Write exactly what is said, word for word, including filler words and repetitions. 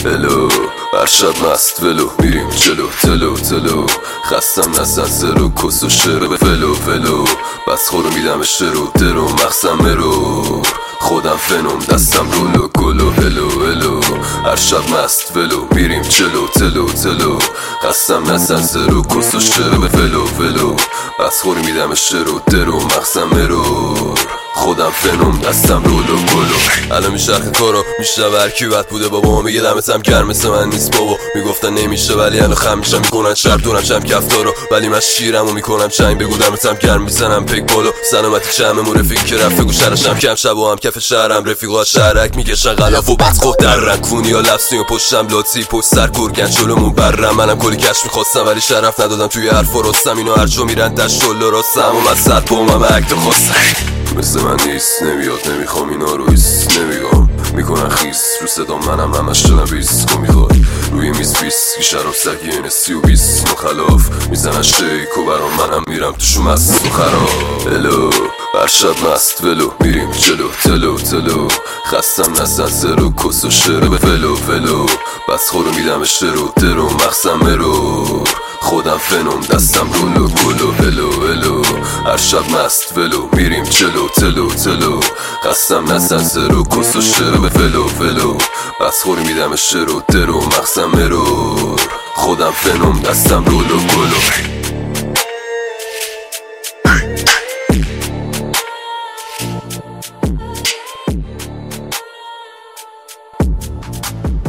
الو هر شب مست ولو میریم جلو تلو تلو خستم نزن سرو کس و شرو فلو فلو بس خورو میدم شرو درو مخصم مرو خودم فنوم دستم رولو گلو هلو هلو هر شب مست ولو میریم جلو تلو تلو خستم نزن سرو کس و شرو فلو فلو بس خورو میدم شرو درو مخصم مرو خودم فنوم دستم رولو گلو الان میشرخ کارو میشنوه هرکی بد بوده بابا میگه دمتم گرم مثل من نیست بابا میگفتن نمیشه ولی الان خم میشم میکنن شرط دونم چم کفتارو ولی من شیرمو میکنم چنگ بگو دمتم گرم میزنم پک بالا سلامتی چممون رفیق که رفت بگو شرشم کم شب و هم کف شهرم رفیقا شهرک میکشن غلاف و بس خود در رکونی ها لفظی و پشتم لاتی پشت سر گرگن جلومون برم منم کلی کش میخواستم ولی شرف ندادم توی حرف و رستم اینو هرچو میرن دشت و راستم و من صد بومم اکت خواستم مثل من نیست نمیاد نمیخوام اینا رو ایست نمیگم میکنن خیس رو صدا منم همش شدم بیست کو میخواد روی میز بیست کی شراب سگی این سی و بیست مخلاف میزنن شیک و برام منم میرم توشو مست و خراب الو هر شب مست ولو میریم جلو تلو تلو خستم نزن سرو کس و شرو فلو فلو بس خورو میدم شرو درو مخصم مرو خودم فنوم دستم رولو گلو هلو هلو هر شب مست ولو میریم جلو تلو تلو خستم نزن سرو کس و شرو فلو فلو بس خور میدم شرو درو مخصم مرو خودم فنوم دستم رولو گلو